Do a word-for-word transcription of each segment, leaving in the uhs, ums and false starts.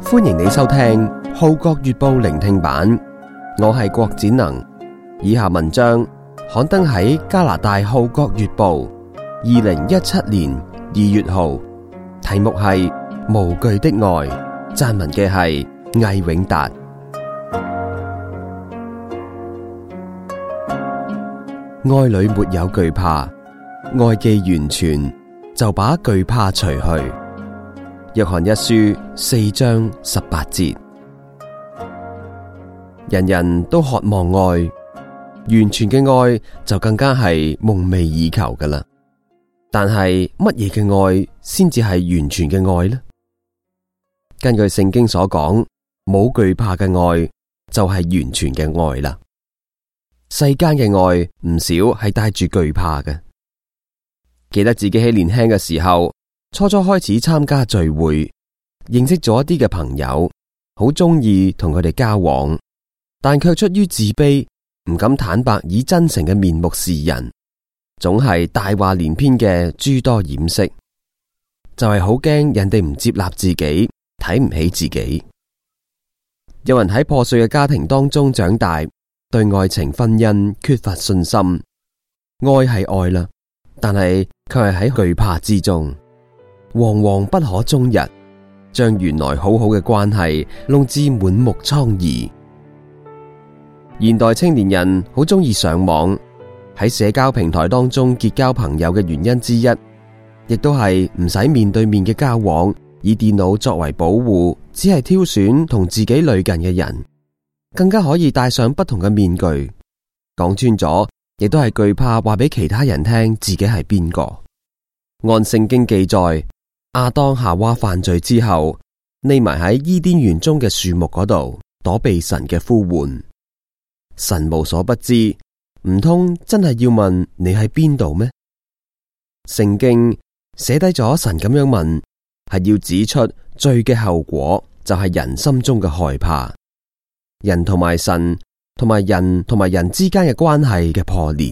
歡迎你收聽《號角月報》聆聽版，我係郭展能。以下文章刊登喺加拿大《號角月報》二零一七年二月號，題目係《無懼的愛》，撰文嘅係魏永達。愛裏沒有懼怕，愛既完全，就把懼怕除去。約翰一書四章十八節。人人都渴望愛，完全嘅愛就更加係夢寐以求㗎喇。但係乜嘢嘅愛先至係完全嘅愛呢？根據聖經所講，冇懼怕嘅愛就係完全嘅愛啦。世間嘅愛唔少係帶住懼怕嘅。記得自己喺年輕嘅時候，初初開始參加聚會，認識咗一啲嘅朋友，好鍾意同佢哋交往，但卻出於自卑，唔敢坦白以真誠嘅面目示人，總係大話連篇嘅諸多掩飾，就係好驚人哋唔接納自己，睇唔起自己。有人喺破碎嘅家庭當中長大，對愛情婚姻缺乏信心，愛係愛啦，但係卻係喺懼怕之中，惶惶不可終日，將原來好好嘅關係弄至滿目瘡痍。現代青年人好鍾意上網，喺社交平台當中結交朋友嘅原因之一，亦都係唔使面對面嘅交往，以電腦作為保護，只係挑選同自己類近嘅人，更加可以戴上不同嘅面具。講穿咗，亦都係懼怕話俾其他人聽自己係邊個。按聖經記載，亞當夏娃犯罪之後，匿埋喺伊甸園中嘅樹木嗰度，躲避神嘅呼喚。神無所不知，唔通真係要問你喺邊度咩？聖經寫低咗神咁樣問，係要指出罪嘅後果就係人心中嘅害怕，人同埋神，同埋人同埋人之間嘅關係嘅破裂。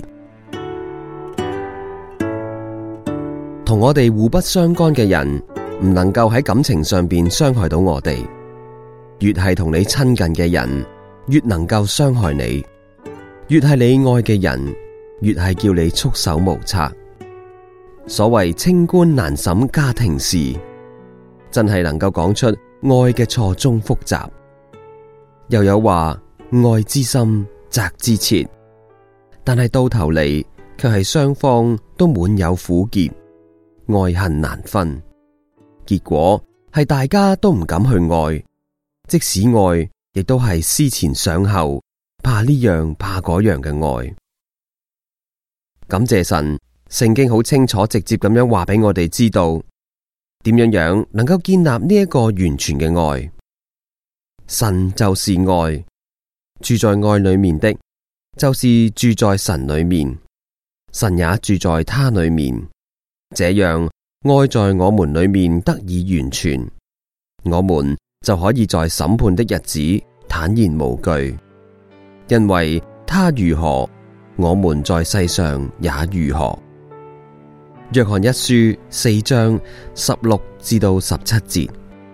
同我哋互不相干嘅人，唔能夠喺感情上邊傷害到我哋。越係同你親近嘅人，越能夠傷害你；越係你愛嘅人，越係叫你束手無策。所謂清官難審家庭事，真係能夠講出愛嘅錯綜複雜。又有話愛之深，責之切，但係到頭嚟卻係雙方都滿有苦結，愛恨難分。結果係大家都唔敢去愛，即使愛，亦都係思前想後，怕呢樣怕嗰樣嘅愛。感謝神，聖經好清楚直接咁樣話俾我哋知道，點樣樣能夠建立呢一個完全嘅愛。神就是愛，住在愛裏面的，就是住在神裏面，神也住在他裏面。這樣愛在我們裏面得以完全，我們就可以在審判的日子坦然無懼，因為他如何，我們在世上也如何。約翰一書四章十六至到十七節。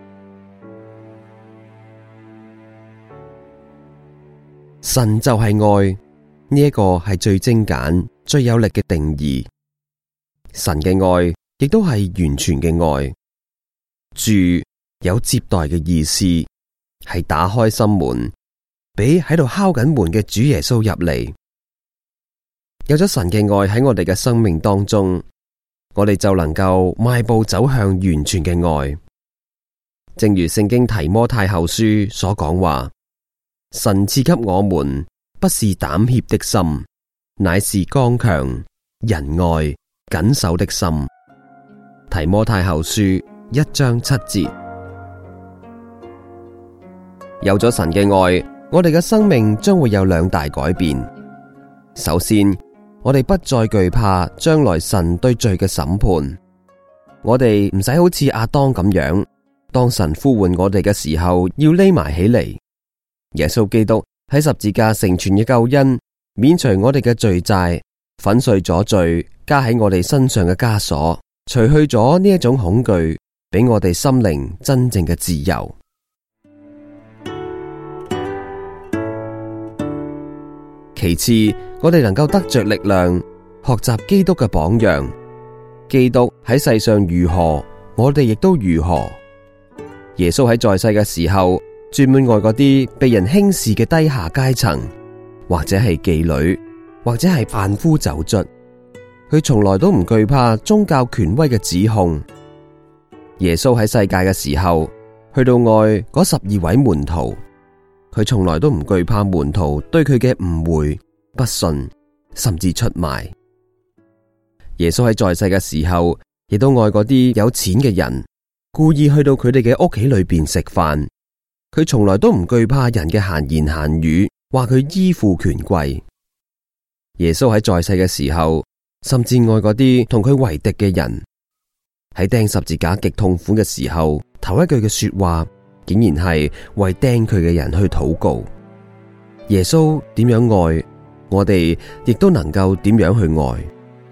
神就係愛，呢一個係最精簡、最有力嘅定義。神嘅愛亦都係完全嘅愛。住有接待嘅意思，係打開心門，俾喺度敲緊門嘅主耶穌入嚟。有咗神嘅愛喺我哋嘅生命當中，我哋就能夠邁步走向完全嘅愛。正如聖經提摩太後書所講話，神賜給我們不是膽怯的心，乃是剛強、仁愛、謹守的心。提摩太後書一章七節。有咗神嘅愛，我哋嘅生命將會有兩大改變。首先，我哋不再懼怕將來神對罪嘅審判。我哋唔使好似亞當咁樣，當神呼喚我哋嘅時候，要匿埋起嚟。耶穌基督喺十字架成全嘅救恩，免除我哋嘅罪債，粉碎咗罪加喺我哋身上嘅枷鎖，除去咗呢一種恐懼，俾我哋心靈真正嘅自由。 其次，我哋能夠得着力量，學習基督嘅榜樣。基督喺世上如何，我哋亦都如何。耶穌喺在世嘅時候，專門愛嗰啲被人輕視嘅低下階層，或者係妓女，或者係販夫走卒。佢從來都唔懼怕宗教權威嘅指控。耶穌喺世界嘅時候，去到愛嗰十二位門徒，佢從來都唔懼怕門徒對佢嘅誤會、不信，甚至出賣。耶穌喺在世嘅時候，亦都愛嗰啲有錢嘅人，故意去到佢哋嘅屋企裏邊食飯。佢從來都唔懼怕人嘅閒言閒語，話佢依附權貴。耶穌喺在世嘅時候，甚至愛嗰啲同佢為敵嘅人。喺釘十字架極痛苦嘅時候，頭一句嘅說話，竟然係為釘佢嘅人去禱告。耶穌點樣愛，我哋亦都能夠點樣去愛。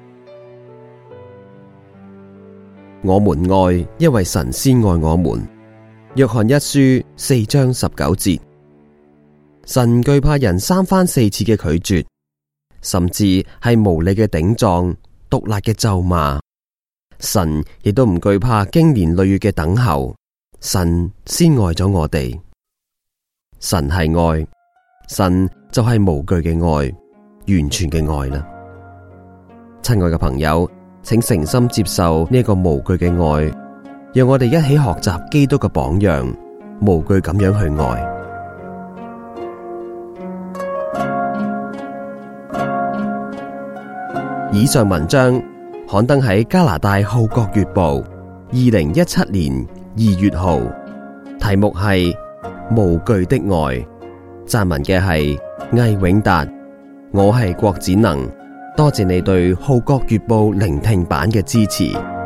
我們愛，因為神先愛我們。約翰一書四章十九節。神懼怕人三番四次嘅拒絕，甚至係無理嘅頂撞、毒辣嘅咒罵。神亦都唔懼怕經年累月嘅等候。神先愛咗我哋。神係愛，神就係無懼嘅愛，完全嘅愛啦。親愛嘅朋友，請誠心接受呢個無懼嘅愛，讓我哋一起學習基督嘅榜樣，無懼咁樣去愛。以上文章刊登喺加拿大《號角月報》二零一七年二月號，題目係無懼的愛。撰文嘅係魏永達。我係郭展能，多謝你對《號角月報》聆聽版嘅支持。